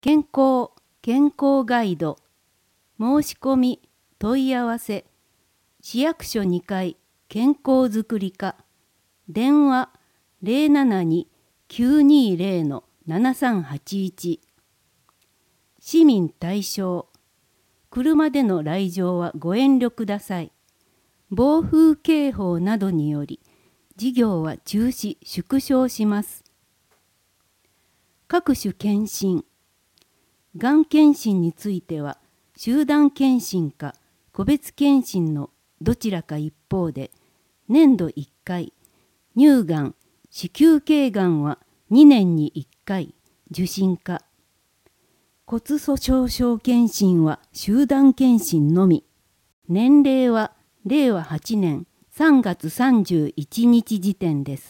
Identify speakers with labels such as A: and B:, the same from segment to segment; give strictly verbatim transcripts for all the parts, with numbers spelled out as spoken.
A: 健康健康ガイド申し込み問い合わせ市役所にかい健康づくり課電話 ゼロななに きゅうにゼロ ななさんはちいち市民対象車での来場はご遠慮ください。暴風警報などにより事業は中止縮小します。各種検診がん検診については集団検診か個別検診のどちらか一方で年度いっかい、乳がん、子宮頸がんはにねんにいっかい受診か、骨粗しょう症検診は集団検診のみ、年齢はれいわはちねんさんがつさんじゅういちにち時点です。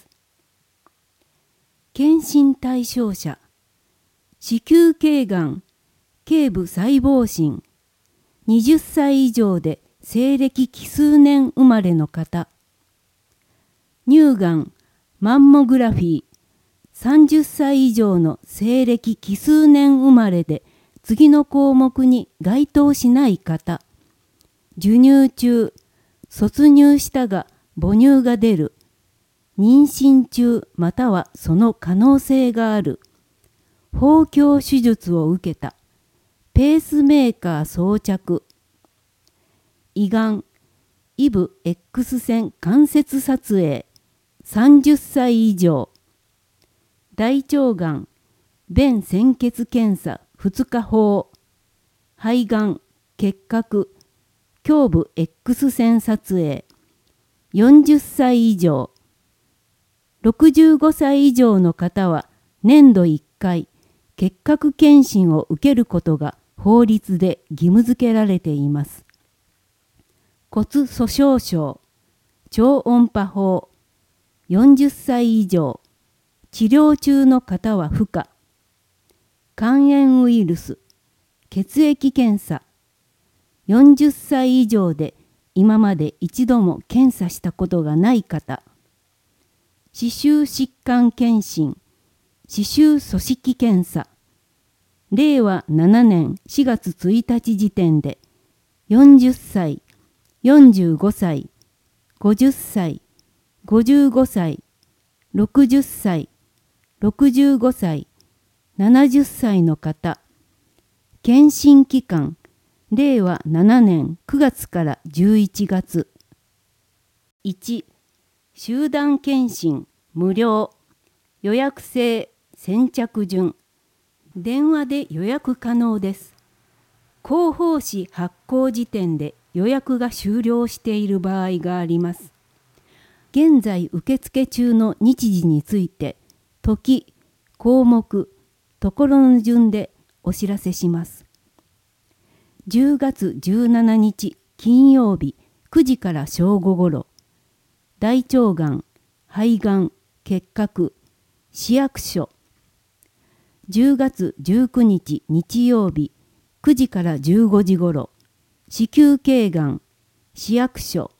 A: 検診対象者、子宮頸がん、頸部細胞診、はたち以上で西暦奇数年生まれの方、乳がん、マンモグラフィー、さんじゅっさい以上の西暦奇数年生まれで次の項目に該当しない方、授乳中、卒乳したが母乳が出る、妊娠中またはその可能性がある、包協手術を受けた、ペースメーカー装着、胃がん、イブ X 線関節撮影、さんじゅっさい以上、大腸がん、便潜血検査ふつか法、肺がん、結核、胸部 X 線撮影、よんじゅっさい以上、ろくじゅうごさい以上の方は年度いっかい、結核検診を受けることが法律で義務付けられています。骨粗しょう症、超音波法、よんじゅっさい以上、治療中の方は不可。肝炎ウイルス、血液検査、よんじゅっさい以上で今まで一度も検査したことがない方、歯周疾患検診、歯周組織検査、れいわななねんしがつついたち時点でよんじゅっさい、よんじゅうごさい、ごじゅっさい、ごじゅうごさい、ろくじゅっさい、ろくじゅうごさい、ななじゅっさいの方、検診期間れいわななねんくがつからじゅういちがつ。いち、集団検診無料、予約制先着順、電話で予約可能です。広報誌発行時点で予約が終了している場合があります。現在受付中の日時について、時、項目、ところの順でお知らせします。じゅうがつじゅうしちにち金曜日くじから正午ごろ、大腸がん、肺がん、結核、市役所。じゅうがつじゅうくにち日曜日くじからじゅうごじごろ、子宮頸がん、市役所。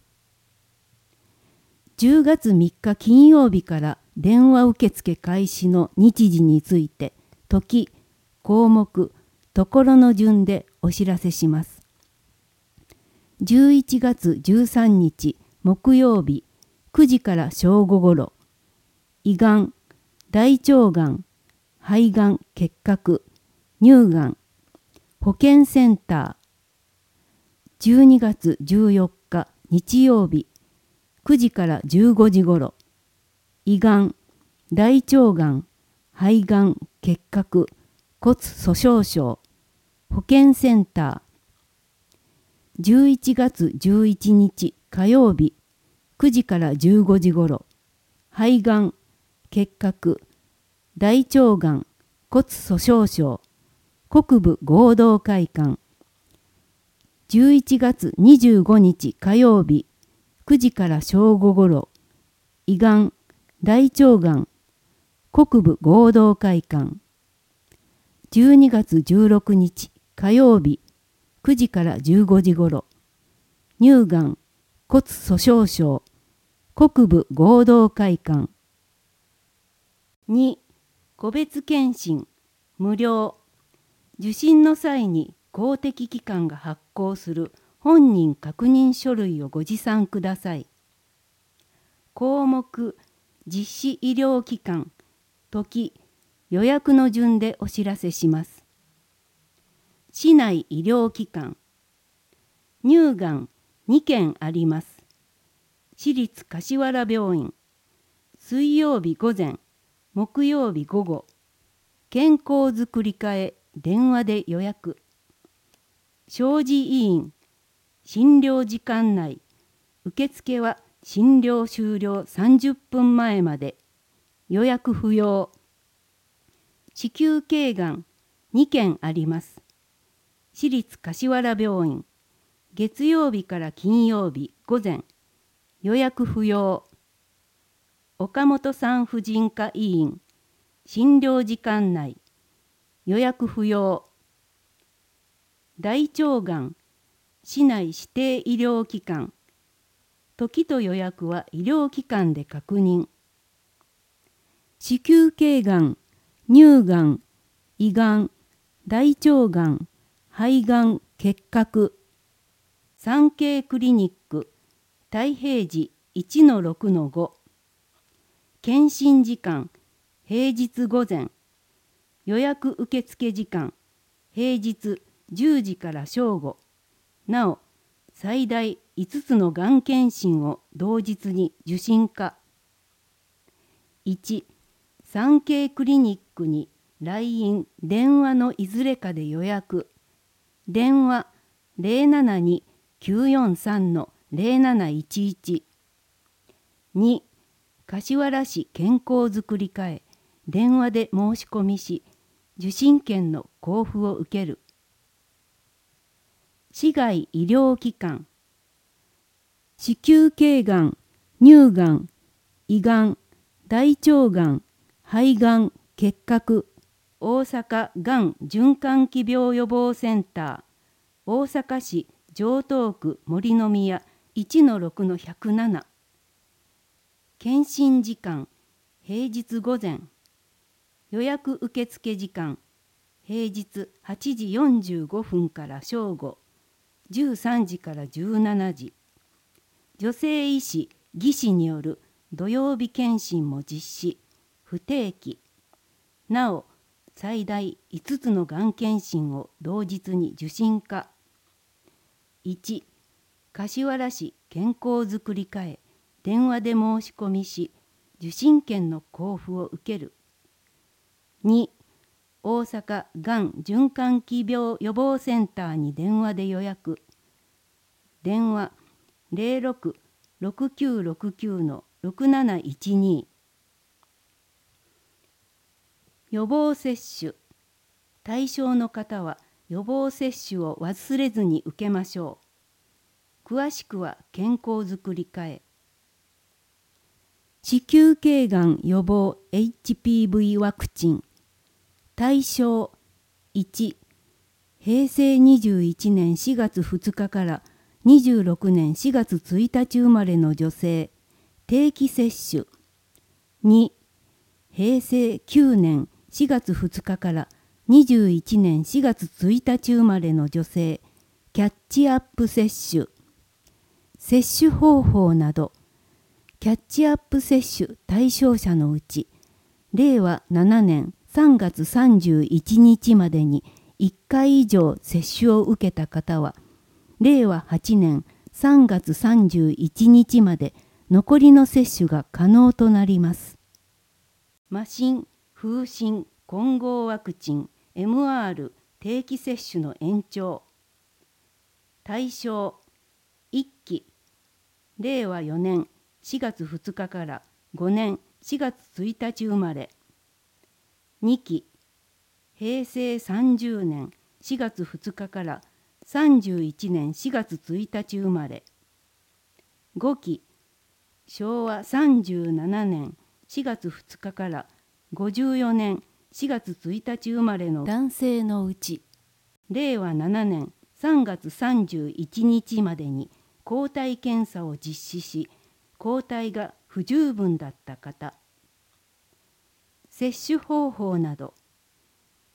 A: じゅうがつみっか金曜日から電話受付開始の日時について、時、項目、ところの順でお知らせします。じゅういちがつじゅうさんにち木曜日くじから正午ごろ、胃がん、大腸がん、肺がん、結核、乳がん、保健センター。じゅうにがつじゅうよっか日曜日くじからじゅうごじごろ、胃がん、大腸がん、肺がん、結核、骨粗しょう症、保健センター。じゅういちがつじゅういちにち火曜日くじからじゅうごじごろ、肺がん、結核、大腸がん、骨粗しょう症、国部合同会館。じゅういちがつにじゅうごにち火曜日くじから正午ごろ、胃がん、大腸がん、国部合同会館。じゅうにがつじゅうろくにち火曜日くじからじゅうごじごろ、乳がん、骨粗しょう症、国部合同会館。に、個別検診無料、 受診の際に公的機関が発行する本人確認書類をご持参ください。項目実施医療機関、時、予約の順でお知らせします。市内医療機関、乳がんにけんあります。市立柏原病院、水曜日午前、木曜日午後、健康づくり課へ電話で予約。小児医院、診療時間内、受付は診療終了さんじゅっぷんまえまで、予約不要。子宮頸がんにけんあります。市立柏原病院、月曜日から金曜日午前、予約不要。岡本産婦人科医院、診療時間内、予約不要。大腸がん、市内指定医療機関、時と予約は医療機関で確認。子宮頸がん、乳がん、胃がん、大腸がん、肺がん、結核、産経クリニック、太平寺 いちのろくのご。検診時間、平日午前。予約受付時間、平日じゅうじから正午。なお、最大いつつのがん検診を同日に受診可。いち、産経クリニックに ライン、電話のいずれかで予約。電話 ゼロななに きゅうよんさん ゼロなないちいち。に、柏原市健康づくり課へ電話で申し込みし、受診券の交付を受ける。市外医療機関、子宮頸がん、乳がん、胃がん、大腸がん、肺がん、結核、大阪がん循環器病予防センター、大阪市城東区森の宮 いちのろくのひゃくなな。検診時間、平日午前。予約受付時間、平日はちじよんじゅうごふんから正午、じゅうさんじからじゅうしちじ。女性医師・技師による土曜日検診も実施、不定期。なお、最大いつつのがん検診を同日に受診可。いち、柏原市健康づくり課へ電話で申し込みし、受診券の交付を受ける。に、大阪がん循環器病予防センターに電話で予約。電話 ゼロろく ろくきゅうろくきゅう ろくなないちに。予防接種。対象の方は予防接種を忘れずに受けましょう。詳しくは健康づくり課へ。子宮頸がん予防 エイチピーブイ ワクチン。対象いち、へいせいにじゅういちねんしがつふつかからにじゅうろくねんしがつついたち生まれの女性、定期接種。に、へいせいきゅうねんしがつふつかからにじゅういちねんしがつついたち生まれの女性、キャッチアップ接種。接種方法など。キャッチアップ接種対象者のうち、れいわななねんさんがつさんじゅういちにちまでにいっかい以上接種を受けた方は、れいわはちねんさんがつさんじゅういちにちまで残りの接種が可能となります。麻疹、風疹、混合ワクチン、エムアール 定期接種の延長。対象いっき、れいわよねんしがつふつかからごねんしがつついたち生まれ。にき、へいせいさんじゅうねんしがつふつかからさんじゅういちねんしがつついたち生まれ。ごき、しょうわさんじゅうななねんしがつふつかからごじゅうよねんしがつついたち生まれの男性のうち、れいわななねんさんがつさんじゅういちにちまでに抗体検査を実施し、抗体が不十分だった方。接種方法など。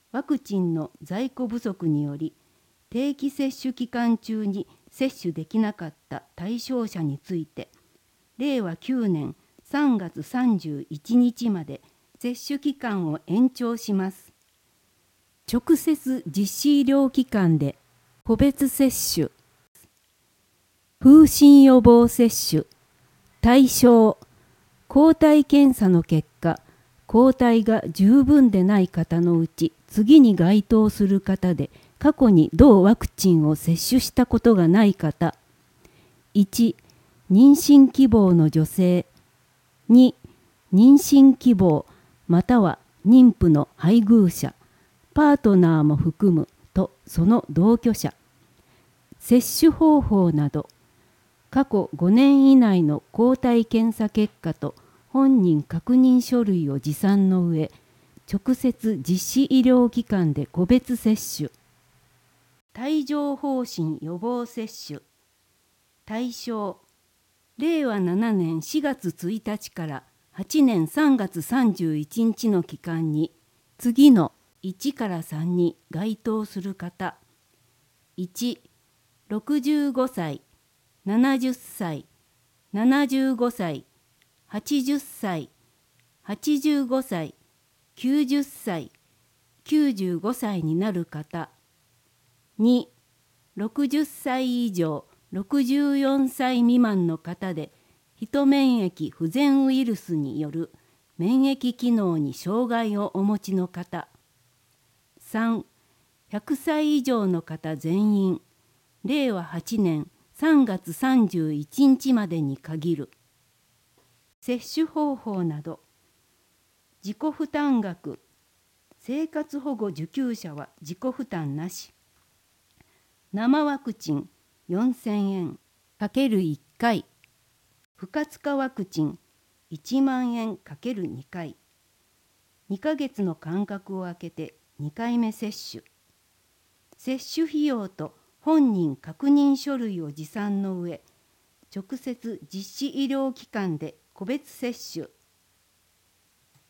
A: ワクチンの在庫不足により定期接種期間中に接種できなかった対象者について、れいわきゅうねんさんがつさんじゅういちにちまで接種期間を延長します。直接実施医療機関で個別接種、風疹予防接種、対象、抗体検査の結果、抗体が十分でない方のうち次に該当する方で、過去に同ワクチンを接種したことがない方。いち、妊娠希望の女性。に、妊娠希望または妊婦の配偶者、パートナーも含むとその同居者。接種方法など、過去ごねん以内の抗体検査結果と本人確認書類を持参の上、直接実施医療機関で個別接種。帯状疱疹予防接種。対象、れいわななねんしがつついたちからはちねんさんがつさんじゅういちにちの期間に次のいちからさんに該当する方。いち、ろくじゅうごさい、ななじゅっさい、ななじゅうごさい、はちじゅっさい、はちじゅうごさい、きゅうじゅっさい、きゅうじゅうごさいになる方。に、ろくじゅっさい以上、ろくじゅうよんさい未満の方で、ヒ免疫不全ウイルスによる免疫機能に障害をお持ちの方。さん、ひゃくさい以上の方全員、れいわはちねんさんがつさんじゅういちにちまでに限る。接種方法など、自己負担額、生活保護受給者は自己負担なし。生ワクチンよんせんえんかけるいっかい、不活化ワクチンいちまんえんかけるにかい、にかげつの間隔を空けてにかいめ接種。接種費用と本人確認書類を持参の上、直接実施医療機関で個別接種。